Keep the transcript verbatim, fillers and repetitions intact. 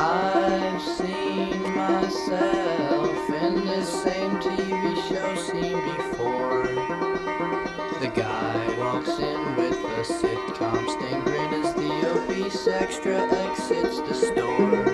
I've seen myself in this same T V show seen before. The guy walks in with a sitcom stain grin as the obese extra exits the store.